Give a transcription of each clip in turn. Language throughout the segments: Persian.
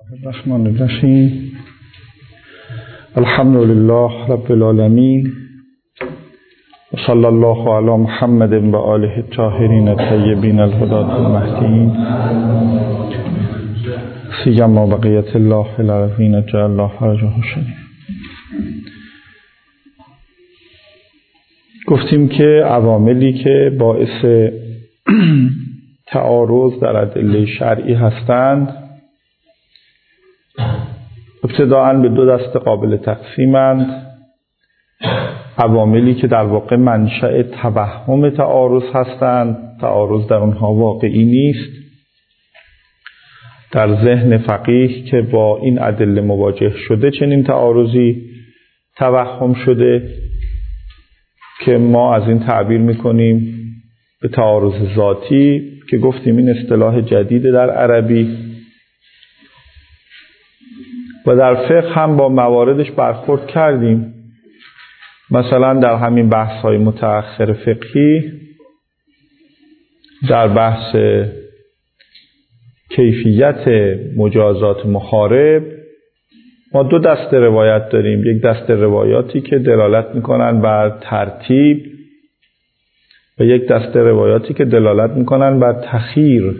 الرحمن الرحیم. الحمد لله رب العالمین و صلی الله علی محمد و آله الطاهرین الطیبین الهداة المهدیین سیما بقیة الله فی الارضین جعل الله فرجه شریف. گفتیم که عواملی که باعث تعارض در ادله شرعی هستند ابتداءً به دو دسته قابل تقسیمند: عواملی که در واقع منشأ توهم تعارض هستند، تعارض در اونها واقعی نیست، در ذهن فقیه که با این ادله مواجه شده چنین تعارضی توهم شده که ما از این تعبیر میکنیم به تعارض ذاتی، که گفتیم این اصطلاح جدید در عربی و در فقه هم با مواردش برخورد کردیم. مثلا در همین بحث‌های متأخر فقهی، در بحث کیفیت مجازات محارب، ما دو دسته روایت داریم. یک دسته روایاتی که دلالت میکنن بر ترتیب و یک دسته روایاتی که دلالت میکنن بر تخییر.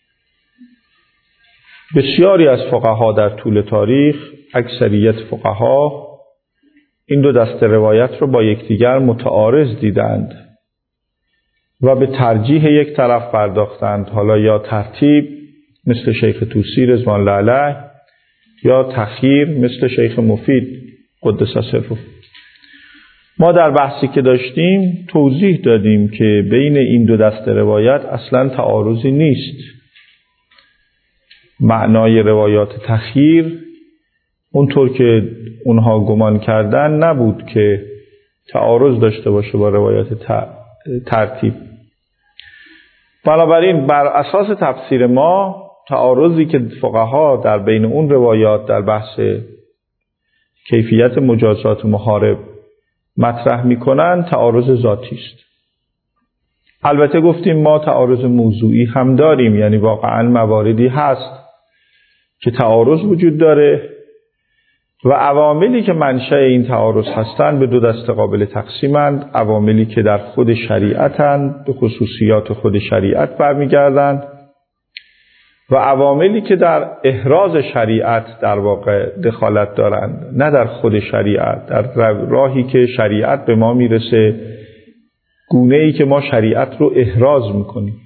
بسیاری از فقها در طول تاریخ، اکثریت فقها، این دو دسته روایت رو با یکدیگر متعارض دیدند و به ترجیح یک طرف پرداختند، حالا یا ترتیب مثل شیخ طوسی رضوان الله علیه یا تخییر مثل شیخ مفید قدس سره. ما در بحثی که داشتیم توضیح دادیم که بین این دو دسته روایت اصلا تعارضی نیست. معنای روایات تخییر اونطور که اونها گمان کردن نبود که تعارض داشته باشه با روایات ترتیب. بنابراین بر اساس تفسیر ما، تعارضی که فقها در بین اون روایات در بحث کیفیت مجازات محارب مطرح میکنن تعارض ذاتی است. البته گفتیم ما تعارض موضوعی هم داریم، یعنی واقعا مواردی هست که تعارض وجود داره و عواملی که منشأ این تعارض هستند به دو دسته قابل تقسیمند: عواملی که در خود شریعتند، به خصوصیات خود شریعت برمیگردند، و عواملی که در احراز شریعت در واقع دخالت دارند، نه در خود شریعت، در راهی که شریعت به ما میرسه، گونه‌ای که ما شریعت رو احراز میکنیم.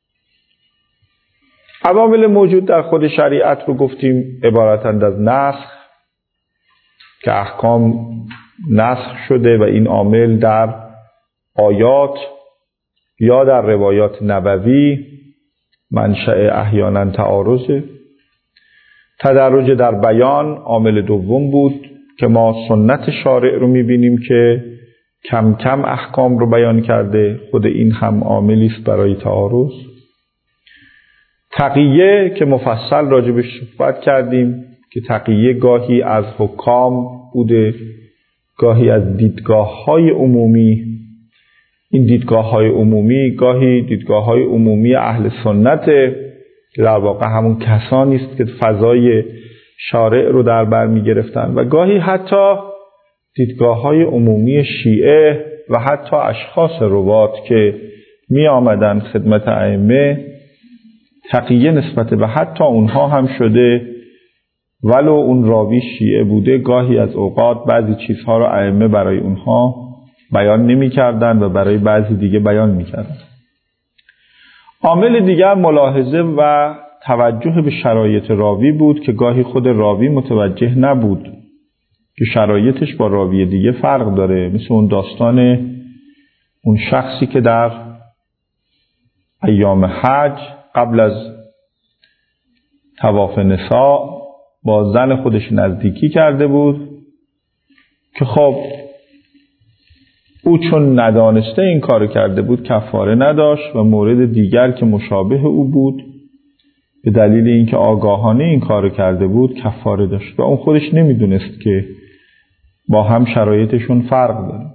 عوامل موجود در خود شریعت رو گفتیم عبارتند از نسخ، که احکام نسخ شده و این عامل در آیات یا در روایات نبوی منشأ احیانا تعارضه. تدرج در بیان عامل دوم بود که ما سنت شارع رو میبینیم که کم کم احکام رو بیان کرده، خود این هم عاملی است برای تعارض. تقیه که مفصل راجبش صحبت کردیم که تقیه گاهی از حکام بوده، گاهی از دیدگاه‌های عمومی. این دیدگاه‌های عمومی گاهی دیدگاه‌های عمومی اهل سنت که در واقع همون کسانی است که فضای شارع رو در بر می‌گرفتن، و گاهی حتی دیدگاه‌های عمومی شیعه و حتی اشخاص روات که می آمدن خدمت ائمه. تقیه نسبت به حتی اونها هم شده، ولو اون راوی شیعه بوده، گاهی از اوقات بعضی چیزها رو ائمه برای اونها بیان نمی کردن و برای بعضی دیگه بیان می کردن. عامل دیگر ملاحظه و توجه به شرایط راوی بود که گاهی خود راوی متوجه نبود که شرایطش با راوی دیگه فرق داره، مثل اون داستان اون شخصی که در ایام حج قبل از طواف نساء با زن خودش نزدیکی کرده بود که خب او چون ندانسته این کارو کرده بود کفاره نداشت، و مورد دیگر که مشابه او بود به دلیل اینکه آگاهانه این کارو کرده بود کفاره داشت، و اون خودش نمیدونست که با هم شرایطشون فرق داره.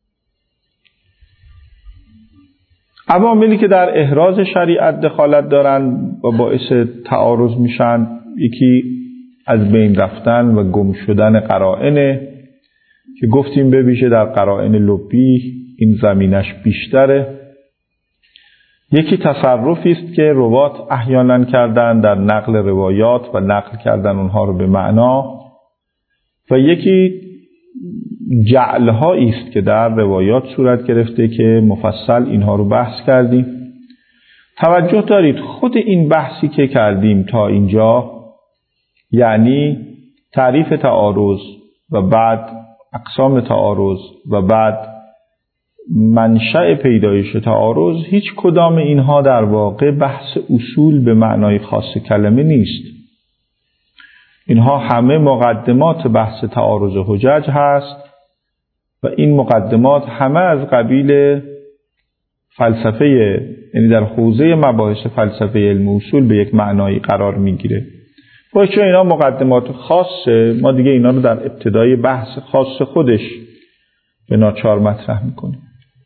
عواملی که در احراز شریعت دخالت دارن و باعث تعارض میشن، یکی از بین رفتن و گم شدن قرائنه که گفتیم به ویژه در قرائن لبی این زمینش بیشتره. یکی تصرفی است که روات احیانا کردن در نقل روایات و نقل کردن اونها رو به معنا، و یکی جعل‌هایی است که در روایات صورت گرفته که مفصل اینها رو بحث کردیم. توجه دارید خود این بحثی که کردیم تا اینجا، یعنی تعریف تعارض و بعد اقسام تعارض و بعد منشأ پیدایش تعارض، هیچ کدام اینها در واقع بحث اصول به معنای خاص کلمه نیست. اینها همه مقدمات بحث تعارض حجج هست و این مقدمات همه از قبیل فلسفه، یعنی در حوزه مباحث فلسفه علم اصول به یک معنایی قرار میگیره. باید چون اینا مقدمات خاصه، ما دیگه اینا رو در ابتدای بحث خاص خودش به ناچار مطرح میکنیم.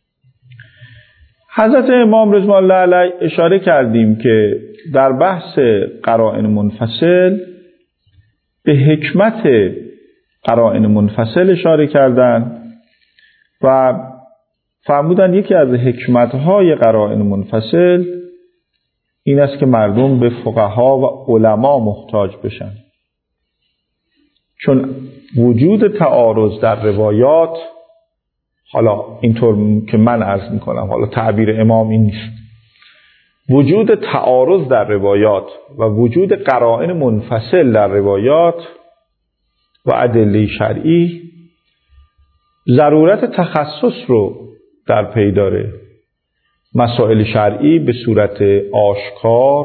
حضرت امام رضوان الله علیه اشاره کردیم که در بحث قرائن منفصل به حکمت قرائن منفصل اشاره کردن و فرمودن یکی از حکمتهای قرائن منفصل این است که مردم به فقها و علما محتاج بشن، چون وجود تعارض در روایات، حالا اینطور که من عرض میکنم، حالا تعبیر امام این نیست، وجود تعارض در روایات و وجود قرائن منفصل در روایات و ادله شرعی ضرورت تخصص رو در پی داره. مسائل شرعی به صورت آشکار،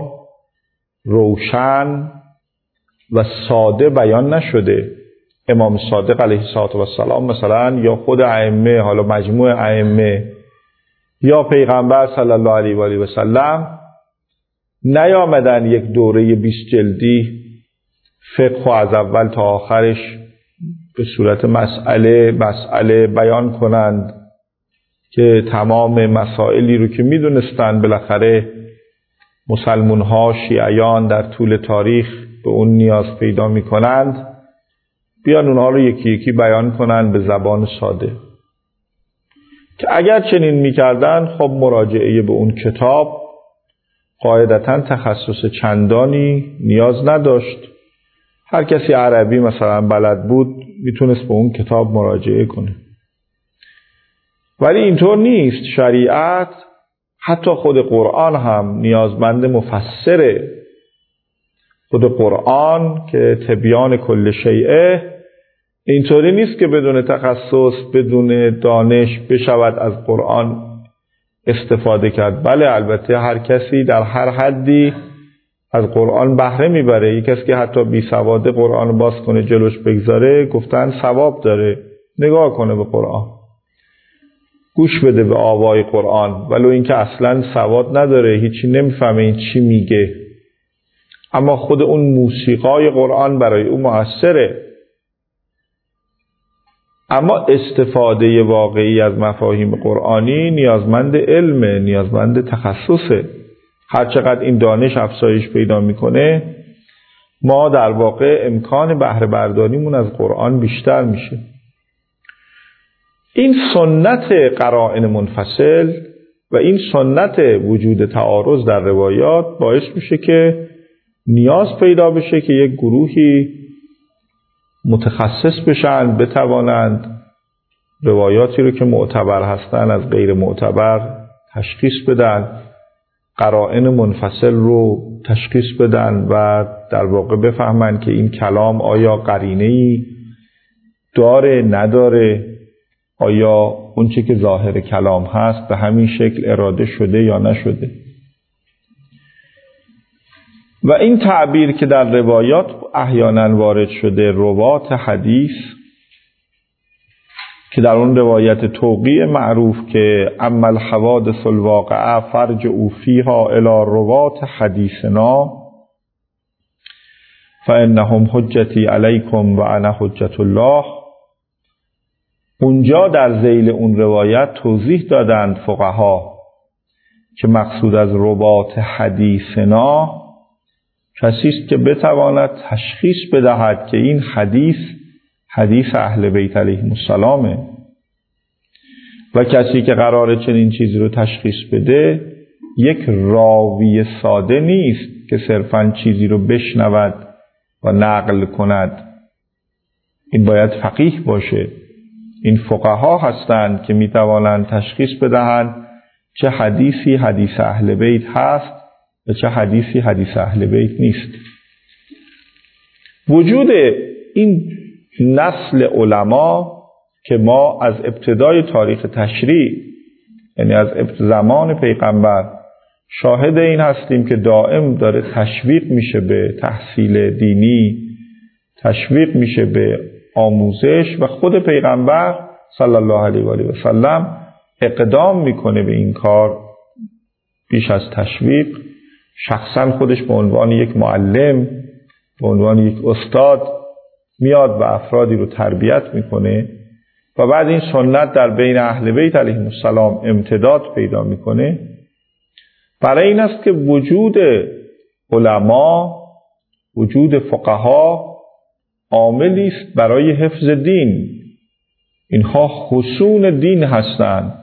روشن و ساده بیان نشده. امام صادق علیه السلام مثلا یا خود ائمه، حالا مجموع ائمه یا پیغمبر صلی الله علیه و آله و سلم نیامدن یک دوره 20 جلدی فقه از اول تا آخرش به صورت مسئله بیان کنند که تمام مسائلی رو که میدونستن بالاخره مسلمون ها شیعیان در طول تاریخ به اون نیاز پیدا میکنند، بیان اونها رو یکی یکی بیان کنند به زبان ساده. که اگر چنین میکردن خب مراجعه به اون کتاب قاعدتاً تخصص چندانی نیاز نداشت. هر کسی عربی مثلا بلد بود میتونست به اون کتاب مراجعه کنه. ولی اینطور نیست. شریعت، حتی خود قرآن هم نیازمند مفسره. خود قرآن که تبیان کل شیء اینطوری نیست که بدون تخصص، بدون دانش بشود از قرآن استفاده کرد. بله البته هر کسی در هر حدی از قرآن بهره میبره. یک کسی که حتی بی سواده قرآن باز کنه جلوش بگذاره گفتن ثواب داره. نگاه کنه به قرآن، گوش بده به آوای قرآن، ولو اینکه اصلا سواد نداره، هیچی نمیفهمه این چی میگه، اما خود اون موسیقای قرآن برای او مؤثره. اما استفاده واقعی از مفاهیم قرآنی نیازمند علمه، نیازمند تخصصه. هرچقدر این دانش افزایش پیدا میکنه ما در واقع امکان بهره برداریمون از قرآن بیشتر میشه. این سنت قرائن منفصل و این سنت وجود تعارض در روایات باعث میشه که نیاز پیدا بشه که یک گروهی متخصص بشن، بتوانند روایاتی رو که معتبر هستن از غیر معتبر تشخیص بدن، قرائن منفصل رو تشخیص بدن و در واقع بفهمن که این کلام آیا قرینه‌ای داره نداره، آیا اون چه که ظاهر کلام هست به همین شکل اراده شده یا نشده. و این تعبیر که در روایات احیانا وارد شده، روات حدیث، که در اون روایت توقیع معروف که اما الحوادث الواقعه فرجعوا فیها الی روات حدیثنا فانهم حجتی علیکم و انا حجت الله، اونجا در ذیل اون روایت توضیح دادند فقها که مقصود از روات حدیثنا کسی است که بتواند تشخیص بدهد که این حدیث اهل بیت علیهم السلامه، و کسی که قراره چنین چیزی رو تشخیص بده یک راوی ساده نیست که صرفاً چیزی رو بشنود و نقل کند. این باید فقیه باشه. این فقها هستند که میتوانند تشخیص بدهند چه حدیثی حدیث اهل بیت هست و چه حدیثی حدیث اهل بیت نیست. وجود این نسل علما که ما از ابتدای تاریخ تشریع، یعنی از زمان پیغمبر، شاهد این هستیم که دائم داره تشویق میشه به تحصیل دینی، تشویق میشه به آموزش، و خود پیغمبر صلی الله علیه و آله و سلم اقدام میکنه به این کار. بیش از تشویق، شخصا خودش به عنوان یک معلم، به عنوان یک استاد میاد و افرادی رو تربیت میکنه و بعد این سنت در بین اهل بیت علیهم السلام امتداد پیدا میکنه. برای این است که وجود علما، وجود فقها عاملی است برای حفظ دین. اینها حصون دین هستند.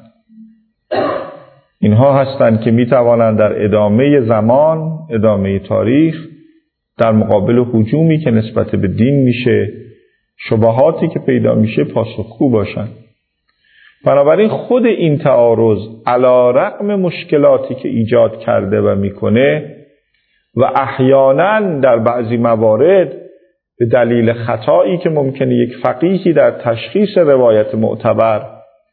اینها هستند که میتوانند در ادامه زمان، ادامه تاریخ، در مقابل هجومی که نسبت به دین میشه، شبهاتی که پیدا میشه، پاسخگو باشند. بنابراین خود این تعارض علی رغم مشکلاتی که ایجاد کرده و میکنه و احیانا در بعضی موارد به دلیل خطایی که ممکنه یک فقیهی در تشخیص روایت معتبر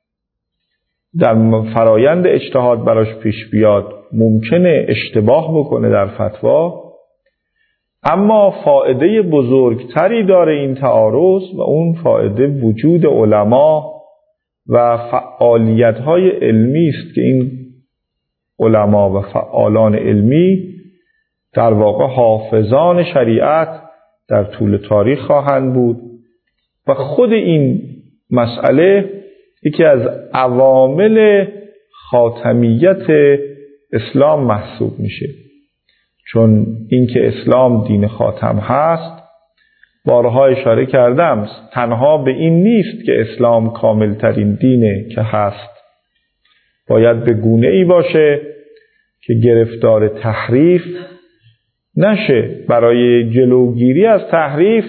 در فرایند اجتهاد براش پیش بیاد، ممکنه اشتباه بکنه در فتوا، اما فایده بزرگتری داره این تعارض و اون فایده وجود علما و فعالیت‌های علمی است که این علما و فعالان علمی در واقع حافظان شریعت در طول تاریخ خواهند بود و خود این مسئله یکی از عوامل خاتمیت اسلام محسوب میشه. چون اینکه اسلام دین خاتم هست، بارها اشاره کردم، تنها به این نیست که اسلام کاملترین دینه که هست، باید به گونه ای باشه که گرفتار تحریف نشه. برای جلوگیری از تحریف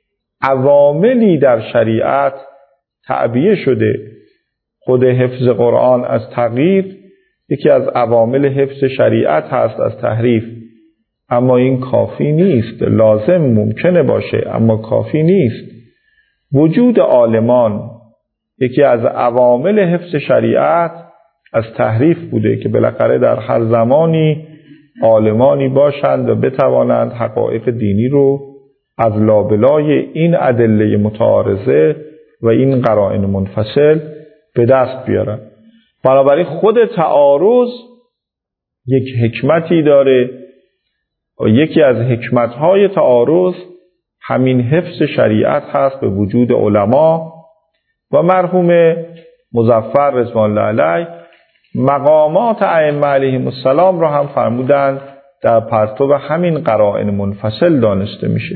عواملی در شریعت تعبیه شده. خود حفظ قرآن از تغییر یکی از عوامل حفظ شریعت هست از تحریف، اما این کافی نیست. لازم ممکنه باشه اما کافی نیست. وجود عالمان یکی از عوامل حفظ شریعت از تحریف بوده که بالاخره در هر زمانی عالمانی باشند و بتوانند حقایق دینی رو از لابلای این ادله متعارضه و این قرائن منفصل به دست بیارن. بنابراین خود تعارض یک حکمتی داره و یکی از حکمت‌های تعارض همین حفظ شریعت هست به وجود علما. و مرحوم مظفر رضوان الله علیه مقامات ائمه علیهم السلام را هم فرمودند در پرتو همین قرائن منفصل دانسته میشه.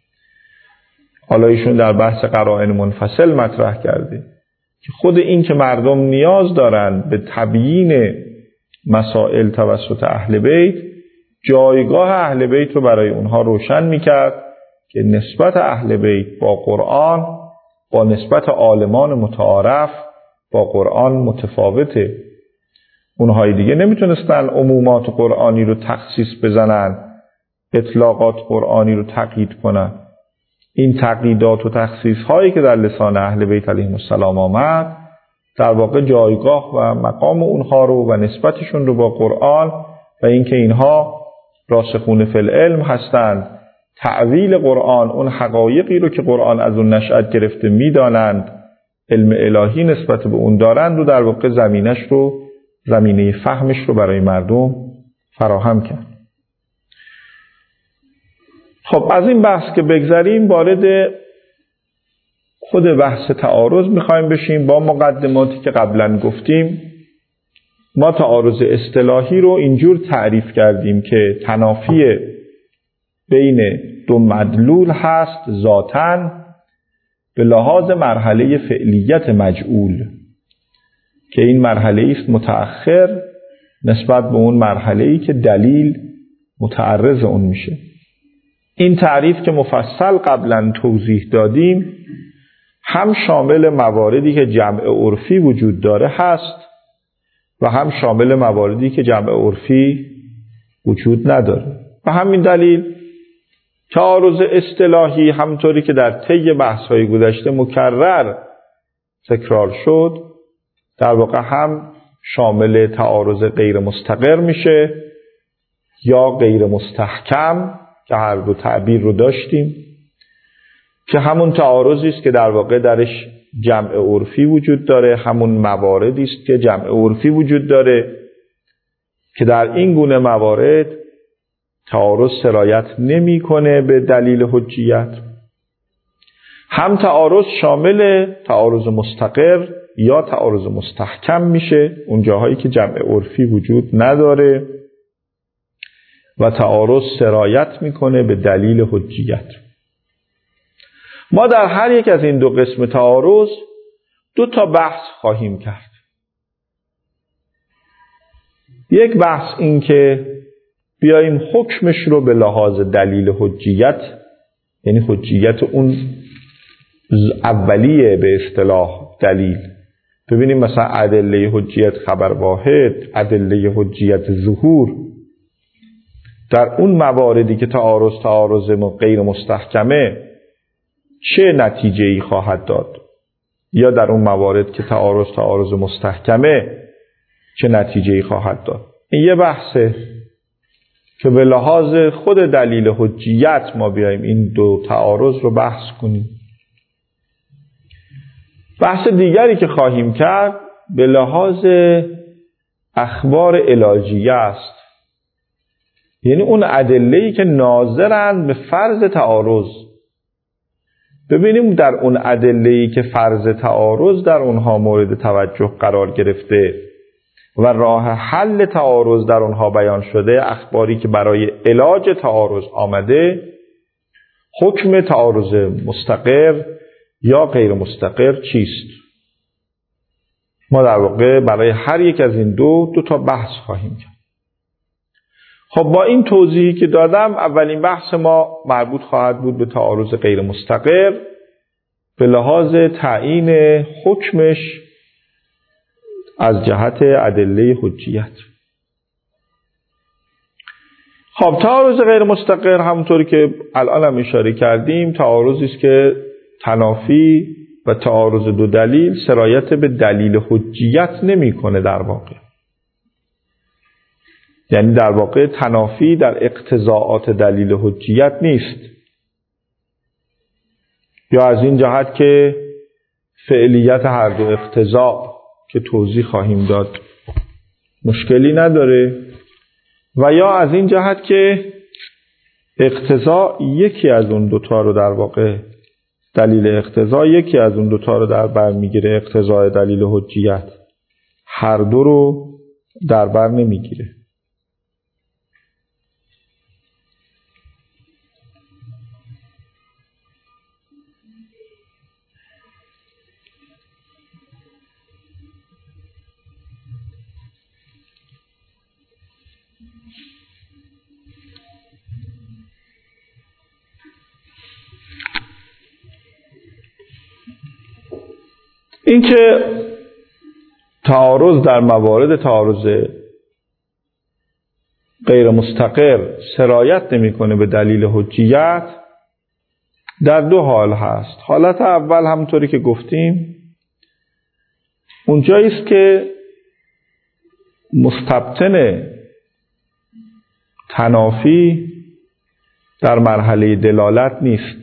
حالا ایشون در بحث قرائن منفصل مطرح کرده که خود این که مردم نیاز دارند به تبیین مسائل توسط اهل بیت، جایگاه اهل بیت رو برای اونها روشن میکرد که نسبت اهل بیت با قرآن با نسبت عالمان متعارف با قرآن متفاوته. اونهای دیگه نمیتونستن عمومات قرآنی رو تخصیص بزنن، اطلاقات قرآنی رو تقیید کنن. این تقییدات و تخصیص هایی که در لسان اهل بیت علیهم السلام آمد در واقع جایگاه و مقام اونها رو و نسبتشون رو با قرآن و اینکه اینها راسخون فی العلم هستند، تعویل قرآن، اون حقایقی رو که قرآن از اون نشأت گرفته میدانند، علم الهی نسبت به اون دارند و در واقع زمینه فهمش رو برای مردم فراهم کرد. خب از این بحث که بگذریم، وارد خود بحث تعارض میخوایم بشیم. با مقدماتی که قبلا گفتیم، ما تعارض اصطلاحی رو اینجور تعریف کردیم که تنافی بین دو مدلول هست ذاتاً به لحاظ مرحله فعلیت مجعول که این مرحله است متأخر نسبت به اون مرحله‌ای که دلیل متعرض اون میشه. این تعریف که مفصل قبلا توضیح دادیم هم شامل مواردی که جمع عرفی وجود داره هست و هم شامل مواردی که جمع عرفی وجود نداره. و همین دلیل تعارض اصطلاحی همطوری که در طی بحث‌های گذشته مکرر تکرار شد در واقع هم شامل تعارض غیر مستقر میشه یا غیر مستحکم که هر دو تعبیر رو داشتیم که همون تعارضی است که در واقع درش جمع عرفی وجود داره، همون مواردی است که جمع عرفی وجود داره که در این گونه موارد تعارض سرایت نمی‌کنه به دلیل حجیت. هم تعارض شامل تعارض مستقر یا تعارض مستحکم میشه اون جاهایی که جمع عرفی وجود نداره و تعارض سرایت میکنه به دلیل حجیت. ما در هر یک از این دو قسم تعارض 2 تا بحث خواهیم کرد. یک بحث این که بیاییم حکمش رو به لحاظ دلیل حجیت، یعنی حجیت اون اولیه به اصطلاح دلیل، ببینیم مثلا ادله حجیت خبر واحد، ادله حجیت ظهور، در اون مواردی که تعارض غیر مستحکمه چه نتیجه‌ای خواهد داد، یا در اون موارد که تعارض مستحکمه چه نتیجه‌ای خواهد داد. این یه بحثه که به لحاظ خود دلیل حجیت ما بیاییم این 2 تعارض رو بحث کنیم. بحث دیگری که خواهیم کرد به لحاظ اخبار علاجیه است، یعنی اون ادله‌ای که ناظرند به فرض تعارض. ببینیم در اون ادله‌ای که فرض تعارض در اونها مورد توجه قرار گرفته و راه حل تعارض در اونها بیان شده، اخباری که برای علاج تعارض آمده، حکم تعارض مستقر یا غیر مستقر چیست. ما در واقع برای هر یک از این 2 تا بحث خواهیم کرد. خب با این توضیحی که دادم اولین بحث ما مربوط خواهد بود به تعارض غیر مستقر به لحاظ تعیین حکمش از جهت ادله حجیت. خب تعارض غیر مستقر همونطوری که الان هم اشاره کردیم تعارضی است که تنافی و تعارض 2 دلیل سرایت به دلیل حجیت نمی‌کنه در واقع. یعنی در واقع تنافی در اقتضاعات دلیل حجیت نیست، یا از این جهت که فعلیت هر دو اقتضاع که توضیح خواهیم داد مشکلی نداره، و یا از این جهت که اقتضاع یکی از اون 2 تا رو در واقع دلیل اقتضاع یکی از اون 2 تا رو در بر میگیره، اقتضاع دلیل حجیت هر دو رو در بر نمیگیره. این که تعارض در موارد تعارض غیر مستقر سرایت نمی‌کنه به دلیل حجیت در 2 حال هست. حالت اول همونطوری که گفتیم اونجایی است که مستبطن تنافی در مرحله دلالت نیست،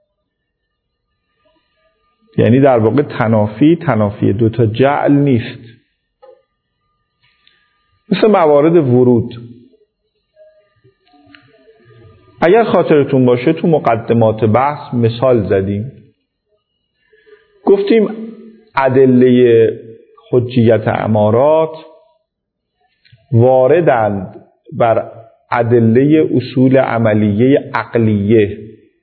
یعنی در واقع تنافی 2 تا جعل نیست. مثل موارد ورود. اگر خاطرتون باشه تو مقدمات بحث مثال زدیم، گفتیم ادله حجیت امارات واردند بر ادله اصول عملیه عقلیه.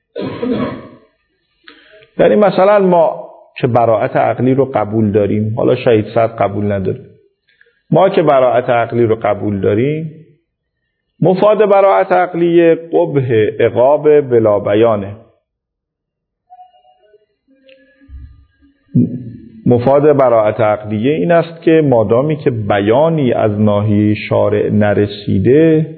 یعنی مثلا ما که براءت عقلی رو قبول داریم، حالا شاید 100 قبول نداریم، ما که براءت عقلی رو قبول داریم، مفاد براءت عقلیه قبح عقاب بلا بیانه. مفاد براءت عقلیه این است که مادامی که بیانی از ناحیه شارع نرسیده،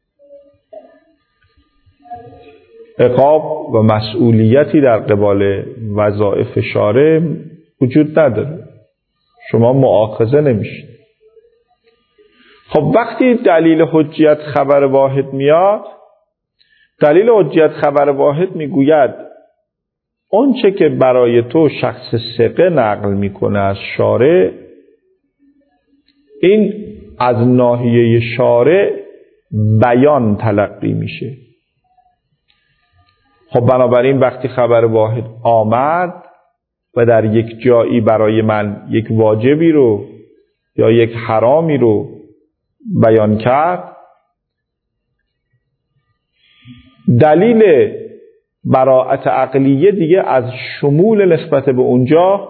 عقاب و مسئولیتی در قبال وظایف شارع وجود نداره، شما مؤاخذه نمیشید. خب وقتی دلیل حجیت خبر واحد میاد، دلیل حجیت خبر واحد میگوید اون چه که برای تو شخص ثقه نقل میکنه از شارع، این از ناحیه شارع بیان تلقی میشه. خب بنابراین وقتی خبر واحد آمد و در یک جایی برای من یک واجبی رو یا یک حرامی رو بیان کرد، دلیل براءت عقلیه دیگه از شمول نسبت به اونجا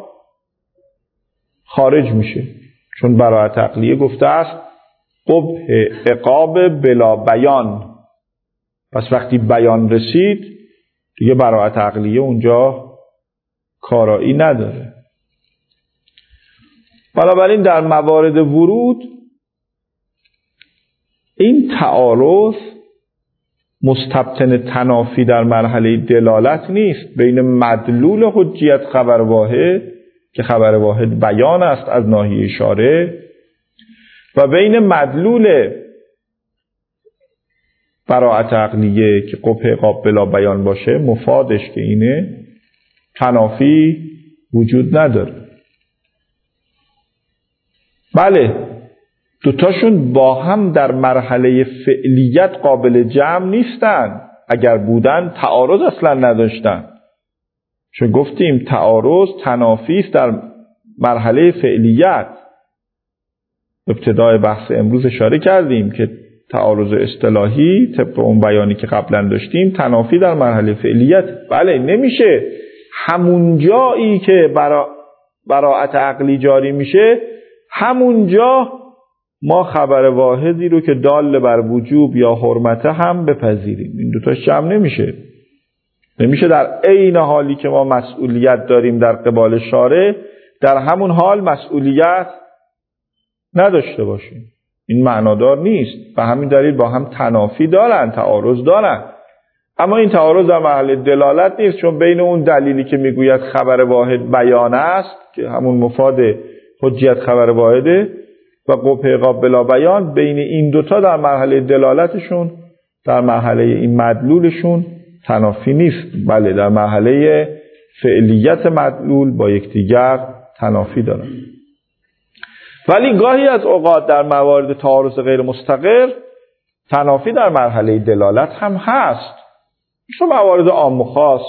خارج میشه، چون براءت عقلیه گفته است قبح عقاب بلا بیان. پس وقتی بیان رسید دیگه براءت عقلیه اونجا کارایی نداره. بنابراین در موارد ورود این تعارض مستبطن تنافی در مرحله دلالت نیست بین مدلول حجیت خبر واحد که خبر واحد بیان است از ناحیه شارع و بین مدلول براءت عقلیه که قبح عقاب بلا بیان باشه، مفادش که اینه، تنافی وجود نداره. بله، دوتاشون با هم در مرحله فعلیت قابل جمع نیستن. اگر بودن تعارض اصلا نداشتن، چون گفتیم تعارض تنافی است در مرحله فعلیت. ابتدای بحث امروز اشاره کردیم که تعارض اصطلاحی طبق اون بیانی که قبلا داشتیم تنافی در مرحله فعلیت. بله، نمیشه همون جایی که براءت عقلی جاری میشه همونجا ما خبر واحدی رو که دال بر وجوب یا حرمت هم بپذیریم. این دوتاش جمع نمیشه در عین حالی که ما مسئولیت داریم در قبال شارع در همون حال مسئولیت نداشته باشیم. این معنادار نیست. به همین دلیل با هم تنافی دارن، تعارض دارن، اما این تعارض در محل دلالت نیست، چون بین اون دلیلی که میگوید خبر واحد بیان است که همون مفاد حجیت خبر واحده و قبح عقاب بلا بیان، بین این دوتا در مرحله دلالتشون، در مرحله این مدلولشون تنافی نیست. بله، در مرحله فعلیت مدلول با یکدیگر تنافی دارن. ولی گاهی از اوقات در موارد تعارض غیر مستقر تنافی در مرحله دلالت هم هست، مثل موارد عام و خاص.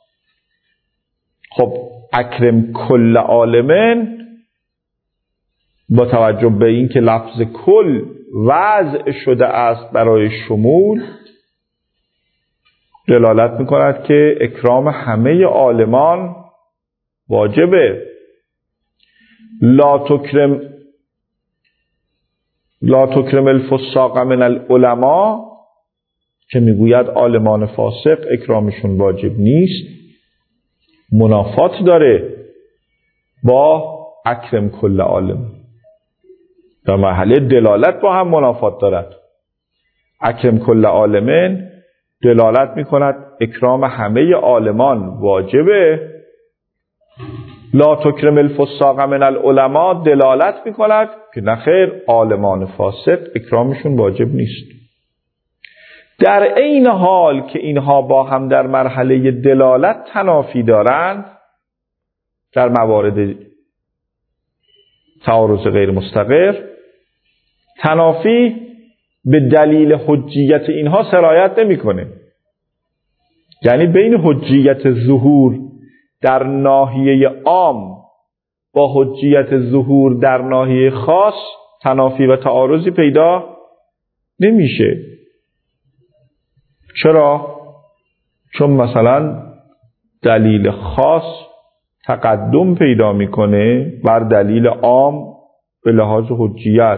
خب اکرم کل عالمن، با توجه به این که لفظ کل وضع شده است برای شمول، دلالت می‌کند که اکرام همه عالمان واجبه. لا تکرم الفساق من العلماء که میگوید عالمان فاسق اکرامشون واجب نیست، منافات داره با اکرم کل عالم. در مرحله دلالت با هم منافات دارد. اکرم کل عالمن دلالت میکند اکرام همه عالمان واجبه. لا تکرم الفساق من العلماء دلالت میکند که نخیر، عالمان فاسق اکرامشون واجب نیست. در عین حال که اینها با هم در مرحله دلالت تنافی دارند، در موارد تعارض غیر مستقر تنافی به دلیل حجیت اینها سرایت نمیکنه. یعنی بین حجیت ظهور در ناحیه عام با حجیت ظهور در ناحیه خاص تنافی و تعارضی پیدا نمیشه. چرا؟ چون مثلا دلیل خاص تقدم پیدا میکنه بر دلیل عام به لحاظ حجیت.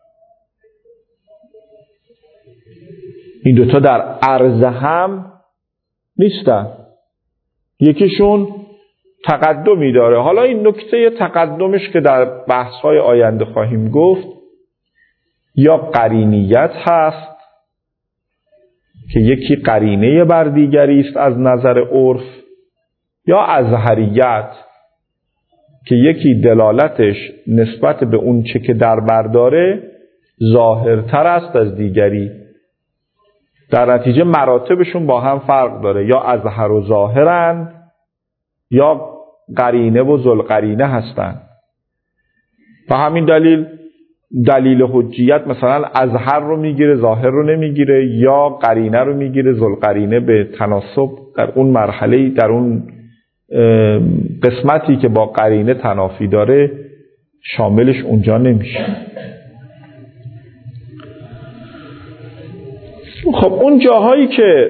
این دوتا در عرض هم نیستن، یکیشون تقدمی داره. حالا این نکته تقدمش که در بحث‌های آینده خواهیم گفت، یا قرینیت هست که یکی قرینه بر دیگری است از نظر عرف، یا اظهریت که یکی دلالتش نسبت به اون چه که در بر داره ظاهرتر است از دیگری. در نتیجه مراتبشون با هم فرق داره، یا اظهر و ظاهرن یا قرینه و ذوالقرینه هستن. به همین دلیل حجیت مثلا اظهر رو میگیره ظاهر رو نمیگیره، یا قرینه رو میگیره ذوالقرینه به تناسب در اون مرحله، در اون قسمتی که با قرینه تنافی داره شاملش اونجا نمیشه. خب اون جاهایی که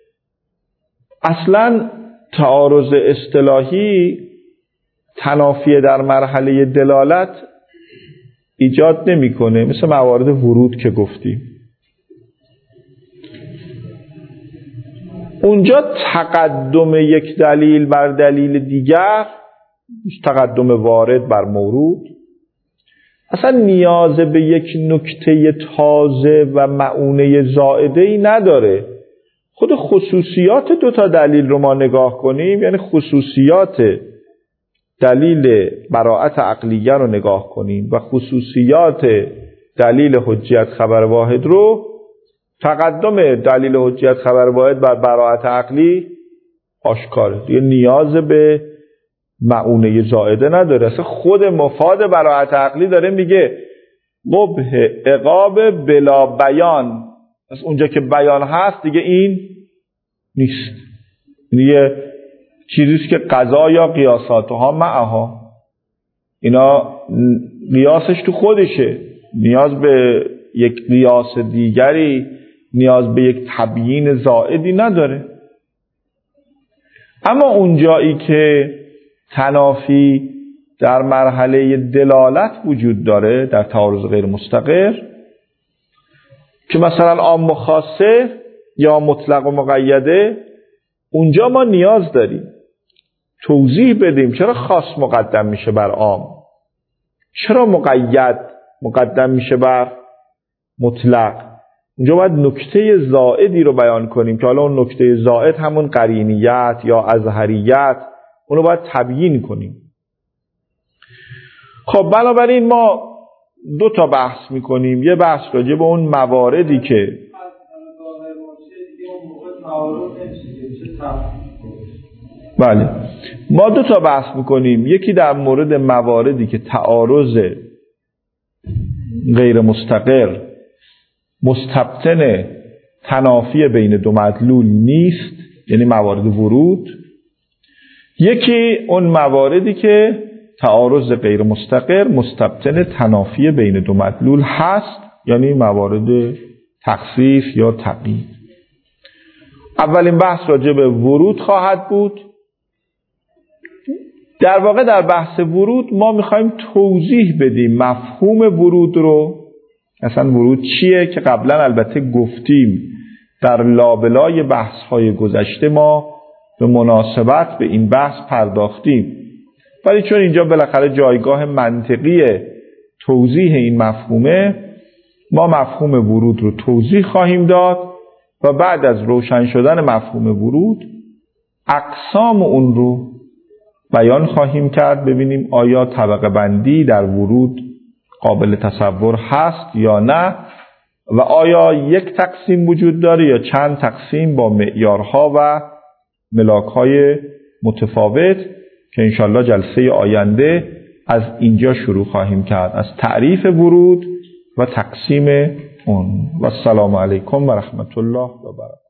اصلا تعارض اصطلاحی تنافی در مرحله دلالت ایجاد نمیکنه، مثل موارد ورود که گفتیم، اونجا تقدم یک دلیل بر دلیل دیگر، تقدم وارد بر مورود، اصلا نیاز به یک نکته تازه و معونه زائده‌ای نداره. خود خصوصیات دوتا دلیل رو ما نگاه کنیم، یعنی خصوصیات دلیل براءت عقلیه رو نگاه کنیم و خصوصیات دلیل حجیت خبر واحد رو، تقدم دلیل حجیت خبر واحد بر براءت عقلی آشکاره، دیگه نیاز به معونه زائده نداره. اصلا خود مفاد براءت عقلی داره میگه قبح عقاب بلا بیان، از اونجا که بیان هست دیگه این نیست، دیگه چیزیست که قضا یا قیاساتها معها، اینا قیاسش تو خودشه، نیاز به یک قیاس دیگری، نیاز به یک تبیین زائدی نداره. اما اونجایی که تنافی در مرحله دلالت وجود داره، در تعارض غیر مستقر، که مثلا عام و خاصه یا مطلق و مقیده، اونجا ما نیاز داریم توضیح بدیم چرا خاص مقدم میشه بر عام، چرا مقید مقدم میشه بر مطلق. اونجا باید نکته زائدی رو بیان کنیم که حالا اون نکته زائد همون قرینیت یا اظهریت، اونو باید تبیین کنیم. خب بنابراین ما دو تا بحث میکنیم، یه بحث راجع به اون مواردی که بله، ما دو تا بحث میکنیم، یکی در مورد مواردی که تعارض غیر مستقر مستبطن تنافی بین دو مدلول نیست، یعنی موارد ورود، یکی اون مواردی که تعارض غیر مستقر مستبطن تنافی بین دو مدلول هست، یعنی موارد تخصیص یا تقیید. اولین بحث راجع به ورود خواهد بود. در واقع در بحث ورود ما میخوایم توضیح بدیم مفهوم ورود رو، اصلا ورود چیه، که قبلا البته گفتیم در لابلای بحث‌های گذشته ما به مناسبت به این بحث پرداختیم، ولی چون اینجا بالاخره جایگاه منطقی توضیح این مفهومه، ما مفهوم ورود رو توضیح خواهیم داد و بعد از روشن شدن مفهوم ورود اقسام اون رو بیان خواهیم کرد، ببینیم آیا طبقه بندی در ورود قابل تصور هست یا نه، و آیا یک تقسیم وجود داره یا چند تقسیم با معیارها و ملاک‌های متفاوت، که انشالله جلسه آینده از اینجا شروع خواهیم کرد، از تعریف ورود و تقسیم اون. و السلام علیکم و رحمت الله و برکاته.